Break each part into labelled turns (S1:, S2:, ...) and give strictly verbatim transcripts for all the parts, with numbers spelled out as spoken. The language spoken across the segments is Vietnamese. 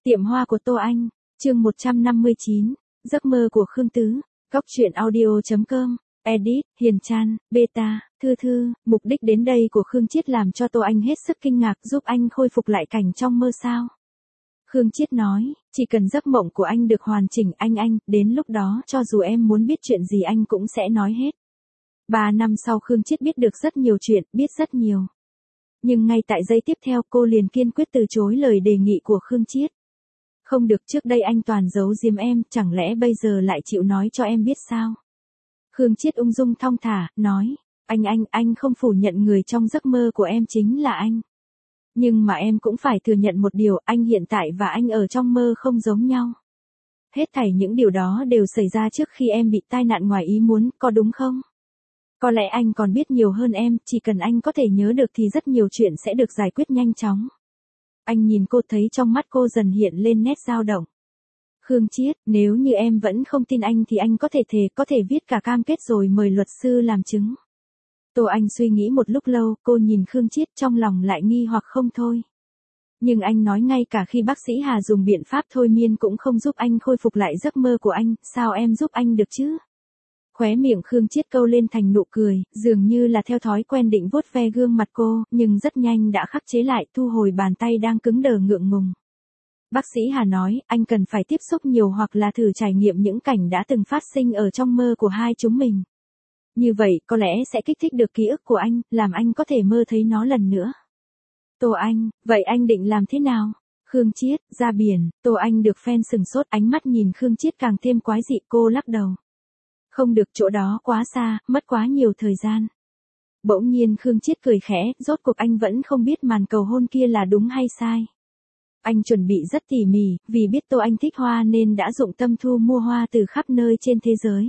S1: Tiệm hoa của Tô Anh, chương một trăm năm mươi chín, giấc mơ của Khương Tứ, góc truyện audio chấm com, edit, Hiền Chan, beta, Thư Thư, mục đích đến đây của Khương Chiết làm cho Tô Anh hết sức kinh ngạc giúp anh khôi phục lại cảnh trong mơ sao. Khương Chiết nói, chỉ cần giấc mộng của anh được hoàn chỉnh anh anh, đến lúc đó cho dù em muốn biết chuyện gì anh cũng sẽ nói hết. Ba năm sau Khương Chiết biết được rất nhiều chuyện, biết rất nhiều. Nhưng ngay tại giây tiếp theo cô liền kiên quyết từ chối lời đề nghị của Khương Chiết. Không được, trước đây anh toàn giấu giếm em, chẳng lẽ bây giờ lại chịu nói cho em biết sao? Khương Chiết ung dung thong thả, nói, anh anh, anh không phủ nhận người trong giấc mơ của em chính là anh. Nhưng mà em cũng phải thừa nhận một điều, anh hiện tại và anh ở trong mơ không giống nhau. Hết thảy những điều đó đều xảy ra trước khi em bị tai nạn ngoài ý muốn, có đúng không? Có lẽ anh còn biết nhiều hơn em, chỉ cần anh có thể nhớ được thì rất nhiều chuyện sẽ được giải quyết nhanh chóng. Anh nhìn cô thấy trong mắt cô dần hiện lên nét dao động. Khương Chiết, nếu như em vẫn không tin anh thì anh có thể thề, có thể viết cả cam kết rồi mời luật sư làm chứng. Tô Anh suy nghĩ một lúc lâu, cô nhìn Khương Chiết trong lòng lại nghi hoặc không thôi. Nhưng anh nói ngay cả khi bác sĩ Hà dùng biện pháp thôi miên cũng không giúp anh khôi phục lại giấc mơ của anh, sao em giúp anh được chứ? Khóe miệng Khương Chiết câu lên thành nụ cười, dường như là theo thói quen định vuốt ve gương mặt cô, nhưng rất nhanh đã khắc chế lại, thu hồi bàn tay đang cứng đờ ngượng ngùng. Bác sĩ Hà nói, anh cần phải tiếp xúc nhiều hoặc là thử trải nghiệm những cảnh đã từng phát sinh ở trong mơ của hai chúng mình. Như vậy, có lẽ sẽ kích thích được ký ức của anh, làm anh có thể mơ thấy nó lần nữa. Tô Anh, vậy anh định làm thế nào? Khương Chiết, ra biển, Tô Anh được fan sừng sốt, ánh mắt nhìn Khương Chiết càng thêm quái dị, cô lắc đầu. Không được, chỗ đó quá xa, mất quá nhiều thời gian. Bỗng nhiên Khương Chiết cười khẽ, rốt cuộc anh vẫn không biết màn cầu hôn kia là đúng hay sai. Anh chuẩn bị rất tỉ mỉ, vì biết Tô Anh thích hoa nên đã dụng tâm thu mua hoa từ khắp nơi trên thế giới.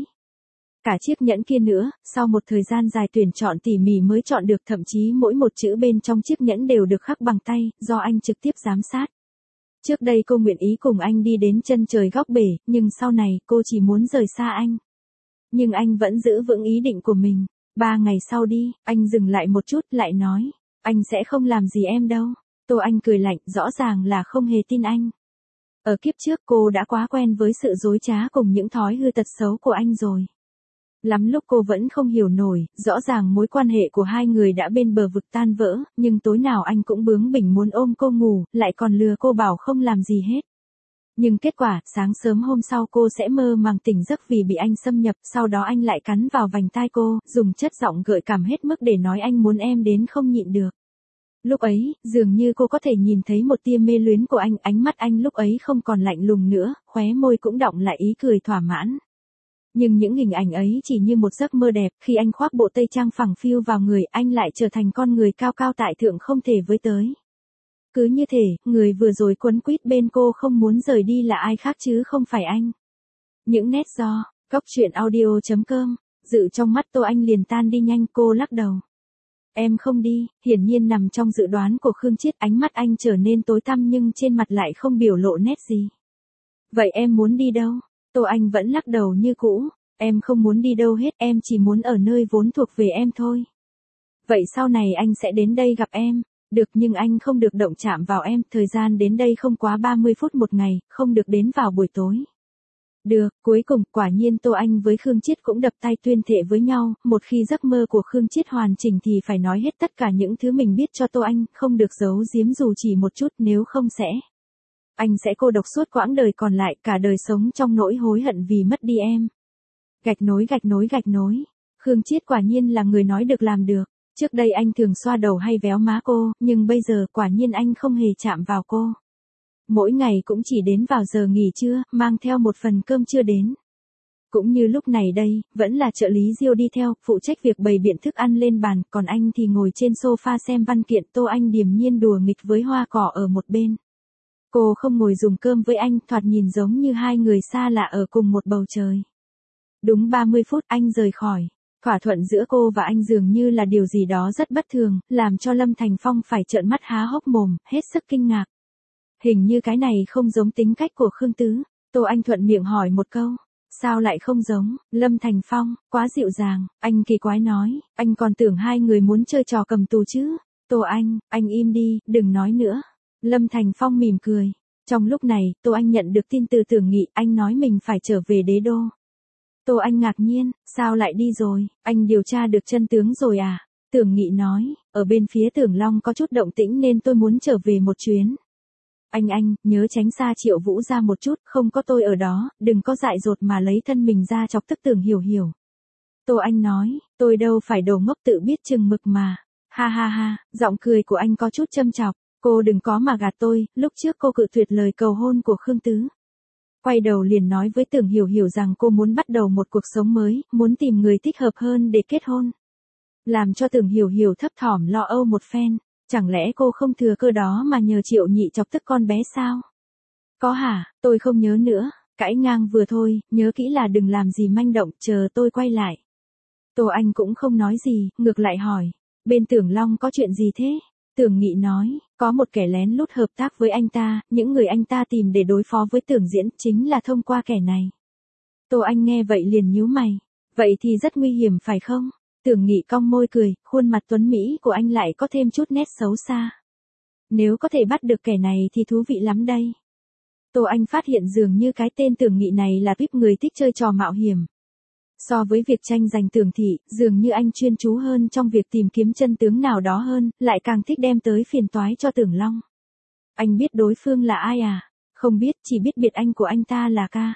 S1: Cả chiếc nhẫn kia nữa, sau một thời gian dài tuyển chọn tỉ mỉ mới chọn được, thậm chí mỗi một chữ bên trong chiếc nhẫn đều được khắc bằng tay, do anh trực tiếp giám sát. Trước đây cô nguyện ý cùng anh đi đến chân trời góc bể, nhưng sau này cô chỉ muốn rời xa anh. Nhưng anh vẫn giữ vững ý định của mình. Ba ngày sau đi, anh dừng lại một chút lại nói, anh sẽ không làm gì em đâu. Tô Anh cười lạnh, rõ ràng là không hề tin anh. Ở kiếp trước cô đã quá quen với sự dối trá cùng những thói hư tật xấu của anh rồi. Lắm lúc cô vẫn không hiểu nổi, rõ ràng mối quan hệ của hai người đã bên bờ vực tan vỡ, nhưng tối nào anh cũng bướng bỉnh muốn ôm cô ngủ, lại còn lừa cô bảo không làm gì hết. Nhưng kết quả, sáng sớm hôm sau cô sẽ mơ màng tỉnh giấc vì bị anh xâm nhập, sau đó anh lại cắn vào vành tai cô, dùng chất giọng gợi cảm hết mức để nói anh muốn em đến không nhịn được. Lúc ấy, dường như cô có thể nhìn thấy một tia mê luyến của anh, ánh mắt anh lúc ấy không còn lạnh lùng nữa, khóe môi cũng đọng lại ý cười thỏa mãn. Nhưng những hình ảnh ấy chỉ như một giấc mơ đẹp, khi anh khoác bộ tây trang phẳng phiu vào người, anh lại trở thành con người cao cao tại thượng không thể với tới. Cứ như thể, người vừa rồi quấn quýt bên cô không muốn rời đi là ai khác chứ không phải anh. Những nét do, góc truyện audio chấm com, dự trong mắt Tô Anh liền tan đi nhanh, cô lắc đầu. Em không đi, hiển nhiên nằm trong dự đoán của Khương Chiết, ánh mắt anh trở nên tối tăm nhưng trên mặt lại không biểu lộ nét gì. Vậy em muốn đi đâu? Tô Anh vẫn lắc đầu như cũ, em không muốn đi đâu hết, em chỉ muốn ở nơi vốn thuộc về em thôi. Vậy sau này anh sẽ đến đây gặp em. Được, nhưng anh không được động chạm vào em, thời gian đến đây không quá ba mươi phút một ngày, không được đến vào buổi tối. Được, cuối cùng, quả nhiên Tô Anh với Khương Chiết cũng đập tay tuyên thệ với nhau, một khi giấc mơ của Khương Chiết hoàn chỉnh thì phải nói hết tất cả những thứ mình biết cho Tô Anh, không được giấu giếm dù chỉ một chút, nếu không sẽ. Anh sẽ cô độc suốt quãng đời còn lại, cả đời sống trong nỗi hối hận vì mất đi em. Gạch nối gạch nối gạch nối. Khương Chiết quả nhiên là người nói được làm được. Trước đây anh thường xoa đầu hay véo má cô, nhưng bây giờ quả nhiên anh không hề chạm vào cô. Mỗi ngày cũng chỉ đến vào giờ nghỉ trưa, mang theo một phần cơm trưa đến. Cũng như lúc này đây, vẫn là trợ lý Diêu đi theo, phụ trách việc bày biện thức ăn lên bàn, còn anh thì ngồi trên sofa xem văn kiện. Tô Anh điềm nhiên đùa nghịch với hoa cỏ ở một bên. Cô không ngồi dùng cơm với anh, thoạt nhìn giống như hai người xa lạ ở cùng một bầu trời. Đúng ba mươi phút anh rời khỏi. Thỏa thuận giữa cô và anh dường như là điều gì đó rất bất thường, làm cho Lâm Thành Phong phải trợn mắt há hốc mồm, hết sức kinh ngạc. Hình như cái này không giống tính cách của Khương Tứ. Tô Anh thuận miệng hỏi một câu. Sao lại không giống? Lâm Thành Phong, quá dịu dàng, anh kỳ quái nói, anh còn tưởng hai người muốn chơi trò cầm tù chứ. Tô Anh, anh im đi, đừng nói nữa. Lâm Thành Phong mỉm cười. Trong lúc này, Tô Anh nhận được tin từ Tưởng Nghị, anh nói mình phải trở về đế đô. Tô Anh ngạc nhiên, sao lại đi rồi, anh điều tra được chân tướng rồi à? Tưởng Nghị nói, ở bên phía Tưởng Long có chút động tĩnh nên tôi muốn trở về một chuyến. Anh anh, nhớ tránh xa Triệu Vũ ra một chút, không có tôi ở đó, đừng có dại dột mà lấy thân mình ra chọc tức Tưởng Hiểu Hiểu. Tô Anh nói, tôi đâu phải đồ ngốc tự biết chừng mực mà. Ha ha ha, giọng cười của anh có chút châm chọc, cô đừng có mà gạt tôi, lúc trước cô cự tuyệt lời cầu hôn của Khương Tứ. Quay đầu liền nói với Tưởng Hiểu Hiểu rằng cô muốn bắt đầu một cuộc sống mới, muốn tìm người thích hợp hơn để kết hôn. Làm cho Tưởng Hiểu Hiểu thấp thỏm lo âu một phen, chẳng lẽ cô không thừa cơ đó mà nhờ Triệu Nhị chọc tức con bé sao? Có hả, tôi không nhớ nữa, cãi ngang vừa thôi, nhớ kỹ là đừng làm gì manh động, chờ tôi quay lại. Tô Anh cũng không nói gì, ngược lại hỏi, bên Tưởng Long có chuyện gì thế? Tưởng Nghị nói, có một kẻ lén lút hợp tác với anh ta, những người anh ta tìm để đối phó với Tưởng Diễn chính là thông qua kẻ này. Tô Anh nghe vậy liền nhíu mày, vậy thì rất nguy hiểm phải không? Tưởng Nghị cong môi cười, khuôn mặt tuấn Mỹ của anh lại có thêm chút nét xấu xa. Nếu có thể bắt được kẻ này thì thú vị lắm đây. Tô Anh phát hiện dường như cái tên Tưởng Nghị này là tuyếp người thích chơi trò mạo hiểm. So với việc tranh giành Tưởng Thị, dường như anh chuyên chú hơn trong việc tìm kiếm chân tướng nào đó hơn, lại càng thích đem tới phiền toái cho Tưởng Long. Anh biết đối phương là ai à? Không biết, chỉ biết biệt anh của anh ta là ca.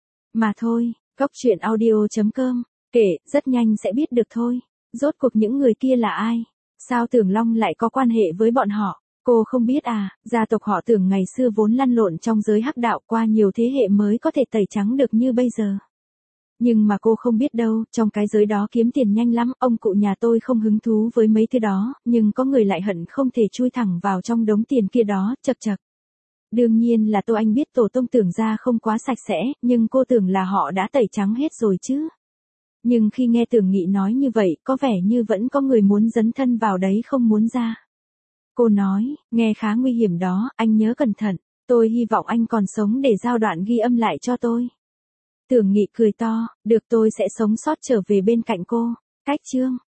S1: Mà thôi, Cốc Truyện Audio chấm com, kể, rất nhanh sẽ biết được thôi. Rốt cuộc những người kia là ai? Sao Tưởng Long lại có quan hệ với bọn họ? Cô không biết à, gia tộc họ Tưởng ngày xưa vốn lăn lộn trong giới hắc đạo qua nhiều thế hệ mới có thể tẩy trắng được như bây giờ. Nhưng mà cô không biết đâu, trong cái giới đó kiếm tiền nhanh lắm, ông cụ nhà tôi không hứng thú với mấy thứ đó, nhưng có người lại hận không thể chui thẳng vào trong đống tiền kia đó, chật chật. Đương nhiên là Tô Anh biết tổ tông Tưởng gia không quá sạch sẽ, nhưng cô tưởng là họ đã tẩy trắng hết rồi chứ. Nhưng khi nghe Tưởng Nghị nói như vậy, có vẻ như vẫn có người muốn dấn thân vào đấy không muốn ra. Cô nói, nghe khá nguy hiểm đó, anh nhớ cẩn thận, tôi hy vọng anh còn sống để giao đoạn ghi âm lại cho tôi. Tưởng Nghị cười to, được tôi sẽ sống sót trở về bên cạnh cô. Cách chương